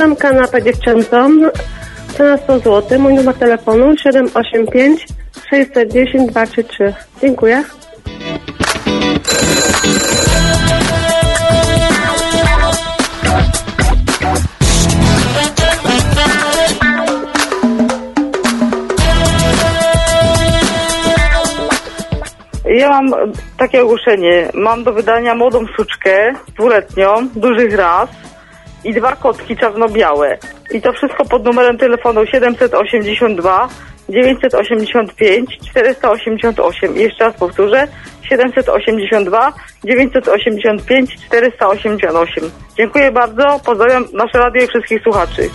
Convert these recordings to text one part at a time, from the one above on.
Sprzedam kanapę dziewczętom. Cena 100 zł. Mój numer telefonu 785 610 233. Dziękuję. Ja mam takie ogłoszenie. Mam do wydania młodą suczkę, 2-letnią, dużych ras i 2 kotki czarno-białe. I to wszystko pod numerem telefonu 782 985 488. Jeszcze raz powtórzę. 782 985 488. Dziękuję bardzo. Pozdrawiam nasze radio i wszystkich słuchaczy.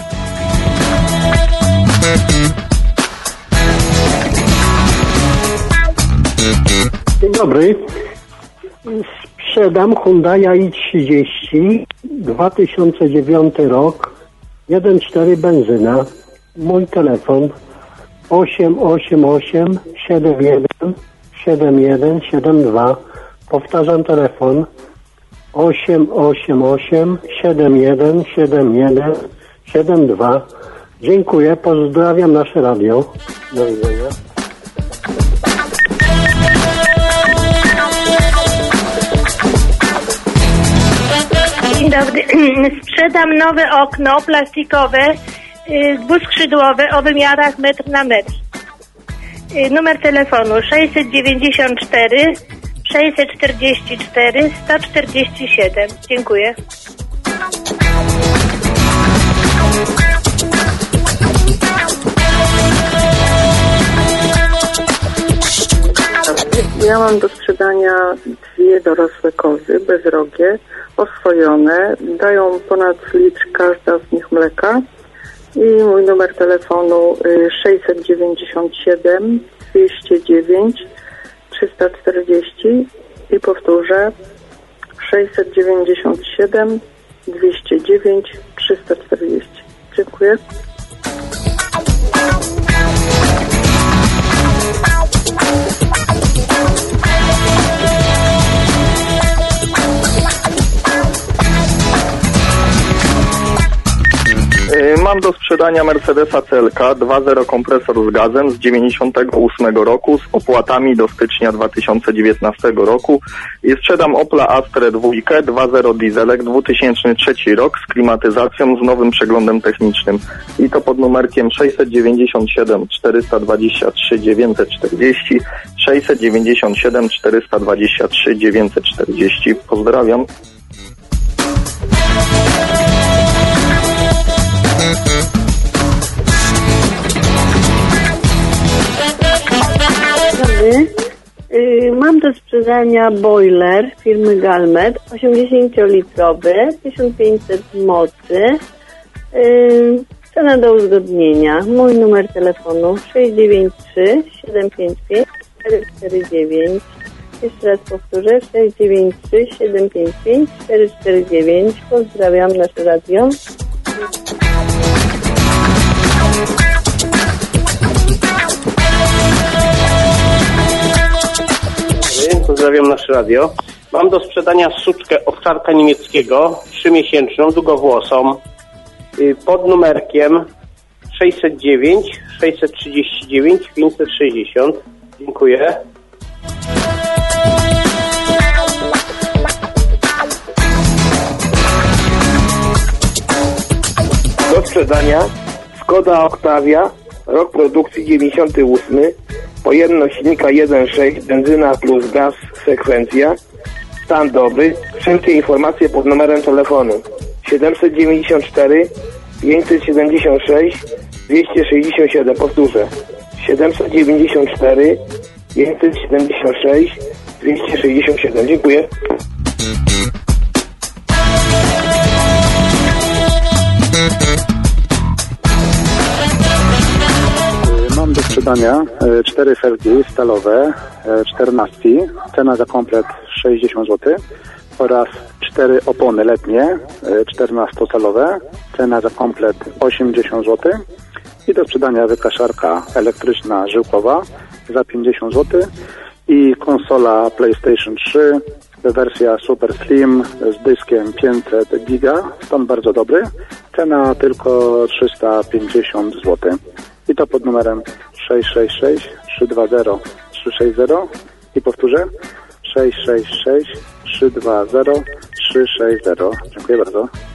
Dzień dobry. Sprzedam Hyundai i30, 2009 rok, 1.4 benzyna. Mój telefon 888 71 71 72. Powtarzam telefon 888 71 71 72. Dziękuję, pozdrawiam nasze radio. Do widzenia. Dzień dobry. Sprzedam nowe okno plastikowe, dwuskrzydłowe o wymiarach metr na metr. Numer telefonu 694 644 147. Dziękuję. Ja mam do sprzedania 2 dorosłe kozy, bezrogie, oswojone. Dają ponad litr każda z nich mleka. I mój numer telefonu 697 209 340. I powtórzę 697 209 340. Dziękuję. Mam do sprzedania Mercedesa CLK 2.0 kompresor z gazem z 98 roku z opłatami do stycznia 2019 roku. I sprzedam Opla Astrę 2 2.0 dieselek 2003 rok z klimatyzacją z nowym przeglądem technicznym. I to pod numerkiem 697 423 940 697 423 940. Pozdrawiam. Mam do sprzedania boiler firmy Galmet 80-litrowy, 1500 mocy. Cena do uzgodnienia. Mój numer telefonu 693 755 449. Jeszcze raz powtórzę 693 755 449. Pozdrawiam nasze radio. Pozdrawiam nasze radio. Mam do sprzedania suczkę owczarka niemieckiego, 3-miesięczną, długowłosą, pod numerkiem 609 639 560. Dziękuję. Do sprzedania Skoda Octavia, rok produkcji 98, pojemność silnika 1.6, benzyna plus gaz, sekwencja, stan dobry. Wszelkie informacje pod numerem telefonu 794 576 267. Powtórzę 794 576 267. Dziękuję. Mam do sprzedania 4 felgi stalowe 14, cena za komplet 60 zł oraz 4 opony letnie 14-calowe, cena za komplet 80 zł i do sprzedania wykaszarka elektryczna żyłkowa za 50 zł i konsola PlayStation 3 Wersja Super Slim z dyskiem 500 giga, stan bardzo dobry, cena tylko 350 zł. I to pod numerem 666 320 360 i powtórzę 666 320 360. Dziękuję bardzo.